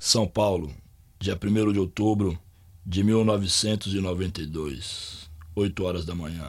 São Paulo, dia 1º de outubro de 1992, 8 horas da manhã.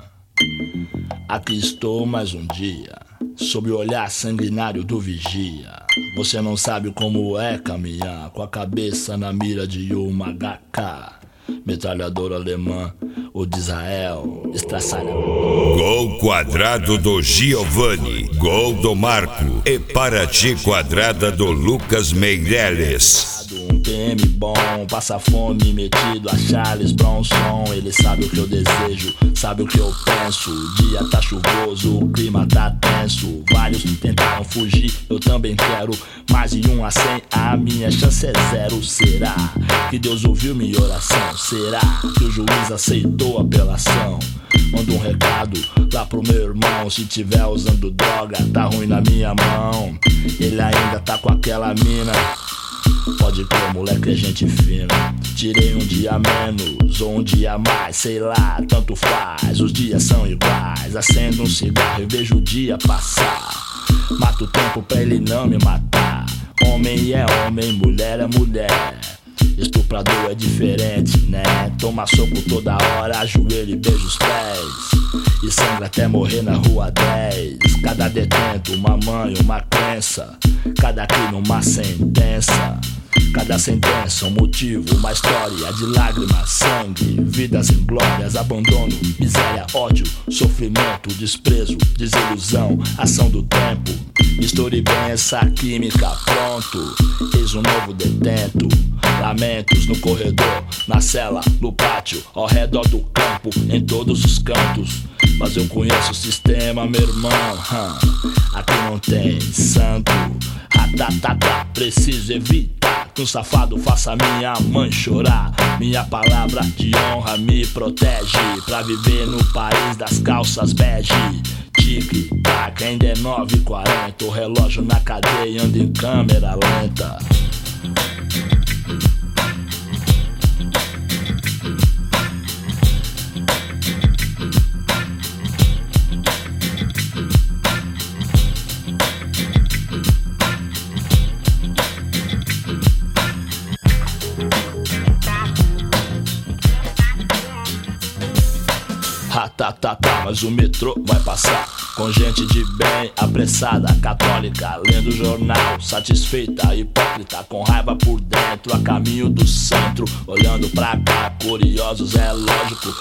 Aqui estou mais um dia, sob o olhar sanguinário do vigia. Você não sabe como é caminhar com a cabeça na mira de uma HK, metralhadora alemã ou de Israel, estraçalha. Gol quadrado do Giovanni, gol do Marco e Paraty quadrada do Lucas Meireles. Um PM bom, passa fome metido a Charles Bronson. Ele sabe o que eu desejo, sabe o que eu penso. O dia tá chuvoso, o clima tá tenso. Vários tentaram fugir, eu também quero. Mais de 1 a 100, a minha chance é 0. Será que Deus ouviu minha oração? Será que o juiz aceitou a apelação? Manda um recado lá pro meu irmão. Se tiver usando droga, tá ruim na minha mão. Ele ainda tá com aquela mina. Pode crer, moleque, é gente fina. Tirei um dia menos ou um dia mais, sei lá, tanto faz. Os dias são iguais. Acendo um cigarro e vejo o dia passar. Mato o tempo pra ele não me matar. Homem é homem, mulher é mulher. Estuprador é diferente, né? Toma soco toda hora, ajoelha e beija os pés. E sangra até morrer na rua 10. Cada detento, uma mãe, uma crença. Cada crime, uma sentença. Cada sentença, um motivo, uma história de lágrimas, sangue, vidas inglórias, abandono, miséria, ódio, sofrimento, desprezo, desilusão, ação do tempo. Misture bem essa química, pronto, eis um novo detento. Lamentos no corredor, na cela, no pátio, ao redor do campo, em todos os cantos. Mas eu conheço o sistema, meu irmão, aqui não tem santo. Ratatata, preciso evitar que um safado faça minha mãe chorar. Minha palavra de honra me protege pra viver no país das calças bege. Tic-tac, ainda é 9h40. O relógio na cadeia anda em câmera lenta. Mas o metrô vai passar com gente de bem, apressada, católica, lendo jornal, satisfeita, hipócrita, com raiva por dentro, a caminho do centro, olhando pra cá, curiosos, é lógico.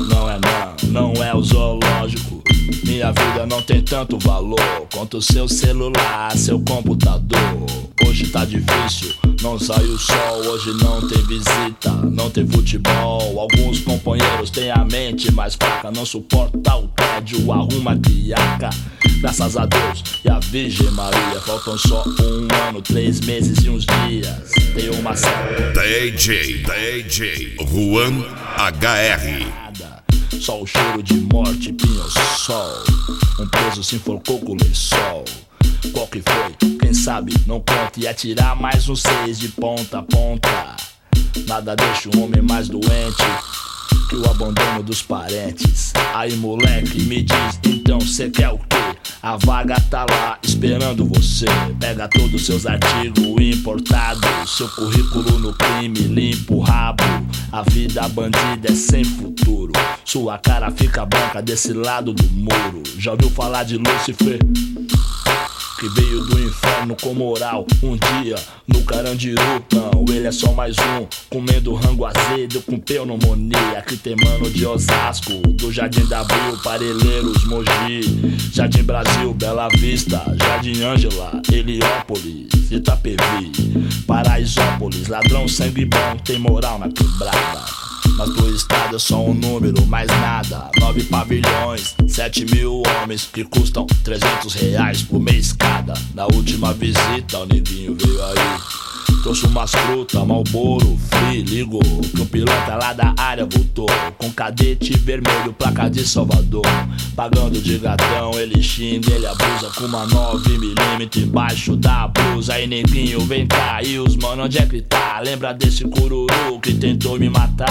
Não é o zoológico. Minha vida não tem tanto valor quanto o seu celular, seu computador. Hoje tá difícil, não sai o sol. Hoje não tem visita, não tem futebol. Alguns companheiros têm a mente mais fraca, não suporta o tédio, arruma criaca. Graças a Deus e a Virgem Maria, faltam só 1 ano, 3 meses e uns dias. Tem uma série DJ Juan HR. Só o cheiro de morte, pinho-sol. Um preso se enforcou com o lençol. Qual que foi? Quem sabe? Não conta. E atirar mais um 6 de ponta a ponta. Nada deixa o homem mais doente que o abandono dos parentes. Aí moleque, me diz, então cê quer o quê? A vaga tá lá esperando você. Pega todos os seus artigos importados, seu currículo no crime, limpa o rabo. A vida bandida é sem futuro. Sua cara fica branca desse lado do muro. Já ouviu falar de Lúcifer? Que veio do inferno com moral. Um dia no Carandiru, não, ele é só mais um, comendo rango azedo com pneumonia. Aqui tem mano de Osasco, do Jardim da Abril, Parelheiros, Mogi, Jardim Brasil, Bela Vista, Jardim Ângela, Heliópolis, Itapevi, Paraisópolis. Ladrão sangue bom, tem moral na quebrada. Mas pro estado é só um número, mais nada. 9 pavilhões, 7.000 homens que custam R$300 por mês cada. Na última visita o neguinho veio aí, trouxe umas frutas, Marlboro, Free, ligou que um piloto lá da área voltou com cadete vermelho, placa de Salvador. Pagando de gatão, ele xinga, ele abusa com uma 9mm embaixo da blusa. Aí neguinho, vem cá, e os mano, onde é que tá? Lembra desse cururu que tentou me matar?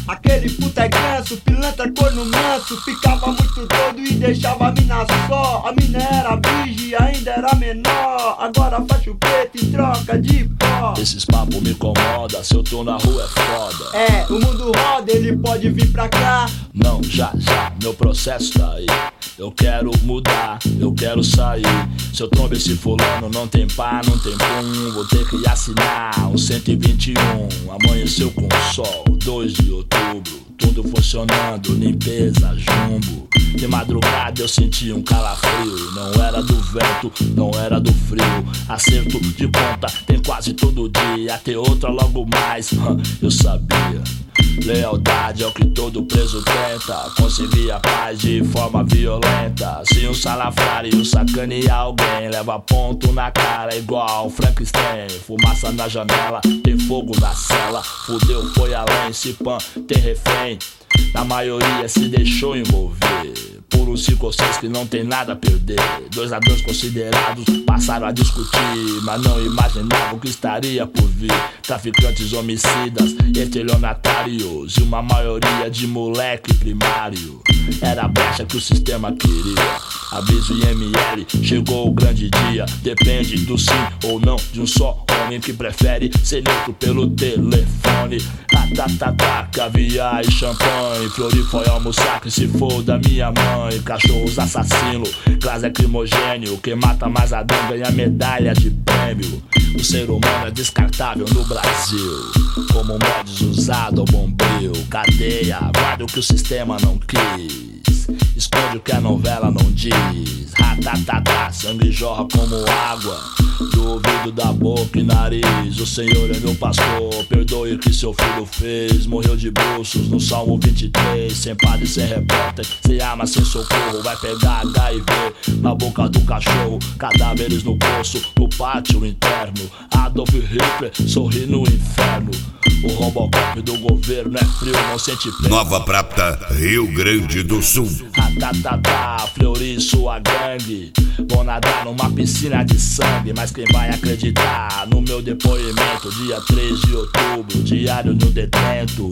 Aquele puta é ganso, pilantra corno manso. Ficava muito doido e deixava a mina só. A mina era virgem, ainda era menor. Agora faz chupeta em troca de pó. Esses papos me incomoda, se eu tô na rua é foda. É, o mundo roda, ele pode vir pra cá. Não, já, meu processo tá aí. Eu quero mudar, eu quero sair. Se eu trombo esse fulano, não tem pá, não tem pum. Vou ter que assinar um 121. Amanheceu com sol, 2 de outubro. Tudo funcionando, limpeza, jumbo. De madrugada eu senti um calafrio. Não era do vento, não era do frio. Acerto de conta tem quase todo dia. Tem outra logo mais, eu sabia. Lealdade é o que todo preso tenta. Conseguir a paz de forma violenta. Se um salafrário sacanear alguém, leva ponto na cara igual Frankenstein. Fumaça na janela, tem fogo na cela. Fudeu, foi além, se pan, tem refém. Na maioria se deixou envolver por uns 5 ou 6 que não tem nada a perder. 2 ladrões considerados passaram a discutir, mas não imaginavam o que estaria por vir. Traficantes, homicidas, estelionatários e uma maioria de moleque primário. Era a brecha que o sistema queria. Aviso IML, chegou o grande dia. Depende do sim ou não de um só homem que prefere ser neutro pelo telefone. Caviar e champanhe. Flori foi almoçar que se for da minha mãe. Cachorros assassinos, gás lacrimogênio. Quem mata mais Adão ganha medalha de prêmio. O ser humano é descartável no Brasil, como mods usado ao bombril. Cadeia, guarda o que o sistema não quis. Esconde o que a novela não diz. Sangue jorra como água do ouvido, da boca e nariz. O Senhor é meu pastor, perdoe o que seu filho fez. Morreu de bruços no Salmo 23. Sem padre, sem repórter, sem arma, sem socorro. Vai pegar HIV na boca do cachorro. Cadáveres no poço, no pátio interno. Adolf Hitler sorri no inferno. O Robocop do governo é frio, não sente pena. Nova Prata, Rio Grande do Sul. Fleury, sua gangue. Vou nadar numa piscina de sangue. Mas quem vai acreditar no meu depoimento? Dia 3 de outubro, diário no detento.